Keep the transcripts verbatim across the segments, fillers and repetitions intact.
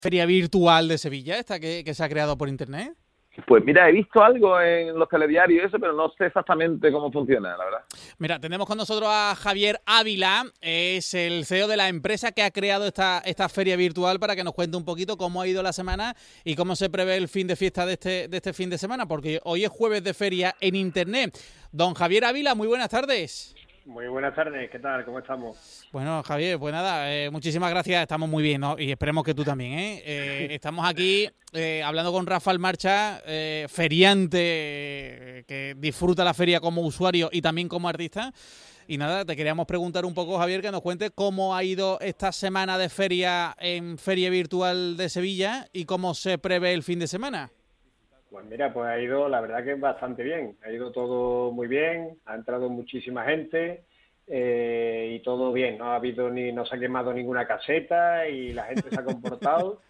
feria virtual de Sevilla, esta que, que se ha creado por internet? Pues mira, he visto algo en los telediarios y eso, pero no sé exactamente cómo funciona, la verdad. Mira, tenemos con nosotros a Javier Ávila, es el C E O de la empresa que ha creado esta, esta feria virtual, para que nos cuente un poquito cómo ha ido la semana y cómo se prevé el fin de fiesta de este, de este fin de semana, porque hoy es jueves de feria en internet. Don Javier Ávila, muy buenas tardes. Muy buenas tardes, ¿qué tal? ¿Cómo estamos? Bueno, Javier, pues nada, eh, muchísimas gracias, estamos muy bien, ¿no? Y esperemos que tú también, ¿eh? eh estamos aquí eh, hablando con Rafael Marcha, eh, feriante, eh, que disfruta la feria como usuario y también como artista. Y nada, te queríamos preguntar un poco, Javier, que nos cuentes cómo ha ido esta semana de feria en Feria Virtual de Sevilla y cómo se prevé el fin de semana. Pues mira, pues ha ido, la verdad que bastante bien, ha ido todo muy bien, ha entrado muchísima gente eh, y todo bien, no ha habido ni, no se ha quemado ninguna caseta y la gente se ha comportado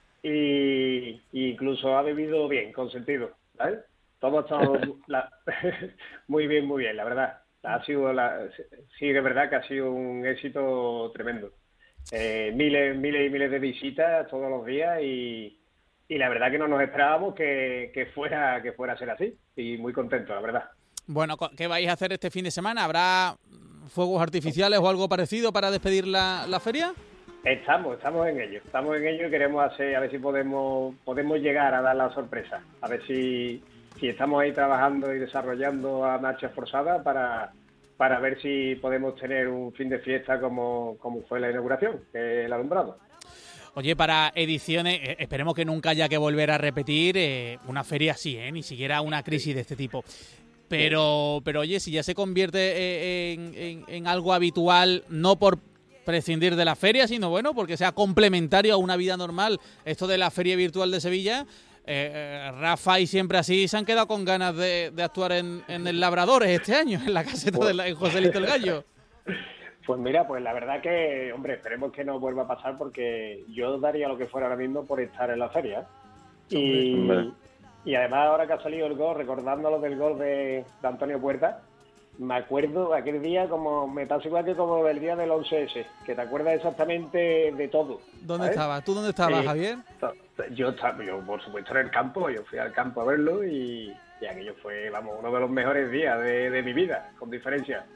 y, y incluso ha bebido bien, con sentido, ¿vale? Todo ha estado la, muy bien, muy bien, la verdad. Ha sido la, sí, de verdad que ha sido un éxito tremendo. Eh, miles, miles y miles de visitas todos los días y Y la verdad que no nos esperábamos que, que fuera que fuera a ser así. Y muy contento, la verdad. Bueno, ¿qué vais a hacer este fin de semana? ¿Habrá fuegos artificiales o algo parecido para despedir la, la feria? Estamos, estamos en ello. Estamos en ello y queremos hacer, a ver si podemos podemos llegar a dar la sorpresa. A ver si, si estamos ahí trabajando y desarrollando a marcha forzada para, para ver si podemos tener un fin de fiesta como, como fue la inauguración, el alumbrado. Oye, para ediciones, eh, esperemos que nunca haya que volver a repetir eh, una feria así, ¿eh? Ni siquiera una crisis de este tipo. Pero, pero oye, si ya se convierte eh, en, en, en algo habitual, no por prescindir de la feria, sino bueno, porque sea complementario a una vida normal, esto de la Feria Virtual de Sevilla, eh, eh, Rafa y Siempre Así se han quedado con ganas de, de actuar en, en el Labradores este año, en la caseta de la, en Joselito el Gallo. Pues mira, pues la verdad que, hombre, esperemos que no vuelva a pasar porque yo daría lo que fuera ahora mismo por estar en la feria. Y, y además ahora que ha salido el gol, recordando lo del gol de, de Antonio Puerta, me acuerdo aquel día como, me pasa igual que como el día del once ese, que te acuerdas exactamente de todo. ¿Dónde ¿sabes? estabas? ¿Tú dónde estabas, eh, Javier? Yo estaba, yo por supuesto en el campo, yo fui al campo a verlo y, y aquello fue, vamos, uno de los mejores días de, de mi vida, con diferencia.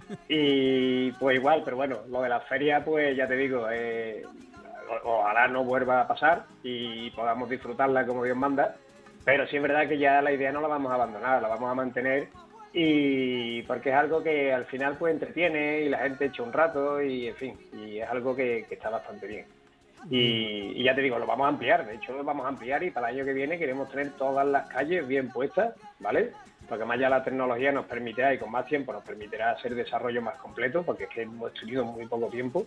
Y pues igual, pero bueno, lo de la feria, pues ya te digo, eh, ojalá no vuelva a pasar y podamos disfrutarla como Dios manda, pero sí es verdad que ya la idea no la vamos a abandonar, la vamos a mantener, y porque es algo que al final pues entretiene y la gente echa un rato y en fin, y es algo que, que está bastante bien. Y, y ya te digo, lo vamos a ampliar, de hecho lo vamos a ampliar y para el año que viene queremos tener todas las calles bien puestas, ¿vale? Porque más ya la tecnología nos permitirá, y con más tiempo nos permitirá hacer desarrollo más completo, porque es que hemos tenido muy poco tiempo,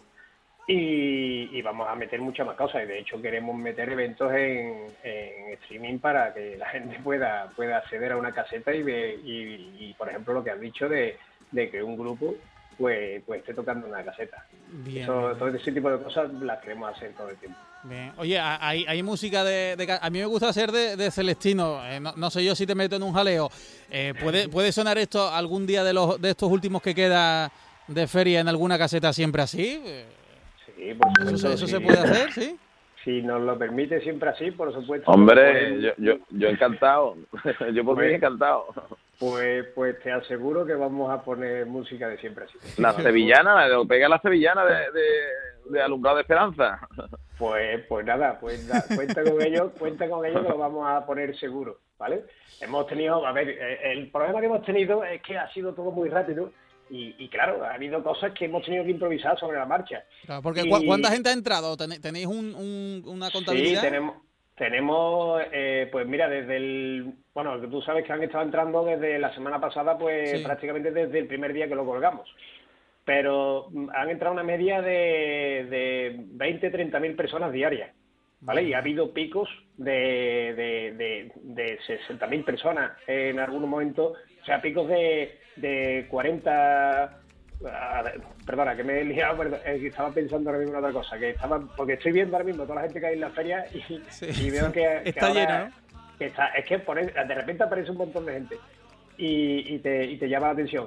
y, y vamos a meter muchas más cosas, y de hecho queremos meter eventos en, en streaming para que la gente pueda pueda acceder a una caseta y, ve, y, y por ejemplo, lo que has dicho de, de que un grupo pues, pues esté tocando una caseta. Bien, Eso, bien. todo ese tipo de cosas las queremos hacer todo el tiempo. Bien. Oye, hay, hay música de, de... A mí me gusta hacer de, de Celestino. Eh, no, no sé yo si te meto en un jaleo. Eh, ¿puede, ¿Puede sonar esto algún día de los de estos últimos que queda de feria en alguna caseta Siempre Así? Eh, sí, por supuesto. ¿Eso, eso sí. se puede hacer? ¿Sí? Si nos lo permite Siempre Así, por supuesto. Hombre, yo, yo, yo encantado. Yo por mí Pues, encantado. Pues, pues te aseguro que vamos a poner música de Siempre Así. La sevillana, la pega la sevillana de, de, de Alumbrado de Esperanza. Pues, pues nada, pues da, cuenta con ello, cuenta con ello que lo vamos a poner seguro, ¿vale? Hemos tenido, a ver, el problema que hemos tenido es que ha sido todo muy rápido y, y claro, ha habido cosas que hemos tenido que improvisar sobre la marcha. Claro, porque y, ¿cuánta gente ha entrado? ¿Tenéis un, un, una contabilidad? Sí, tenemos, tenemos eh, pues mira, desde el, bueno, tú sabes que han estado entrando desde la semana pasada, pues sí, prácticamente desde el primer día que lo colgamos. Pero han entrado una media de, de veinte, treinta mil personas diarias, ¿vale? Y ha habido picos de, de, de, de sesenta mil personas en algún momento, o sea, picos de, de cuarenta... A ver, perdona, que me he liado, pero estaba pensando ahora mismo en otra cosa, que estaba, porque estoy viendo ahora mismo toda la gente que hay en la feria y, sí, y veo que, que está ahora, lleno, ¿no? Que está, es que por, de repente aparece un montón de gente y, y, te, y te llama la atención.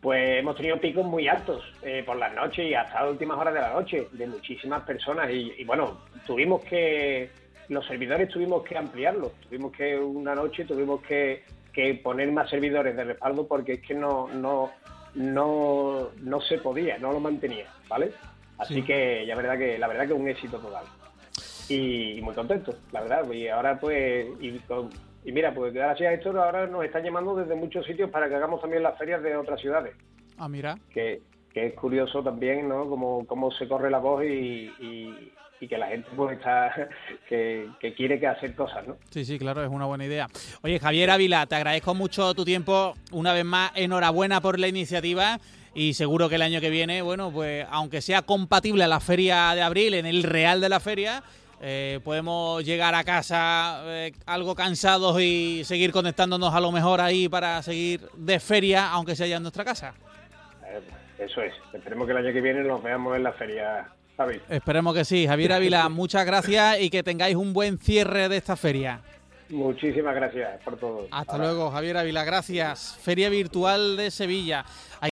pues hemos tenido picos muy altos eh, por las noches y hasta las últimas horas de la noche, de muchísimas personas. Y, y bueno, tuvimos que, los servidores tuvimos que ampliarlos. Tuvimos que, una noche, tuvimos que, que poner más servidores de respaldo porque es que no, no, no, no se podía, no lo mantenía, ¿vale? Así sí. que la verdad que la verdad que un éxito total. Y, y muy contento, la verdad. Y ahora pues... Y, con, Y mira, pues gracias a esto ahora nos están llamando desde muchos sitios para que hagamos también las ferias de otras ciudades. Ah, mira. Que, que es curioso también, ¿no? Cómo, cómo se corre la voz y, y, y que la gente pues está, que, que quiere que hacer cosas, ¿no? Sí, sí, claro, es una buena idea. Oye, Javier Ávila, te agradezco mucho tu tiempo. Una vez más, enhorabuena por la iniciativa. Y seguro que el año que viene, bueno, pues aunque sea compatible a la feria de abril, en el Real de la Feria... Eh, podemos llegar a casa eh, algo cansados y seguir conectándonos a lo mejor ahí para seguir de feria, aunque sea ya en nuestra casa. Eh, eso es. Esperemos que el año que viene nos veamos en la feria, Javi. Esperemos que sí. Javier Ávila, muchas gracias y que tengáis un buen cierre de esta feria. Muchísimas gracias por todo. Hasta Ahora. luego, Javier Ávila. Gracias. Feria Virtual de Sevilla.